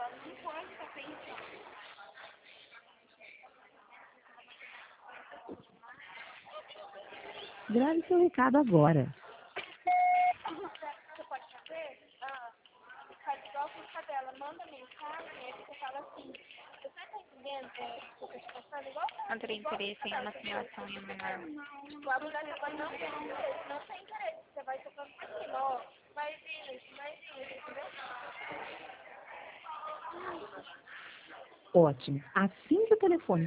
Grave seu recado agora. Você pode fazer? Faz igual com a dela, manda mensagem, aí você fala assim, você tá entendendo o que eu tô passando? Igual Não teria interesse em uma simulação em um menor. tipo, a mulher agora não tem interesse, não tem interesse. Você vai tocando por cima, ó, mais isso, entendeu? Ótimo. Assim que o telefone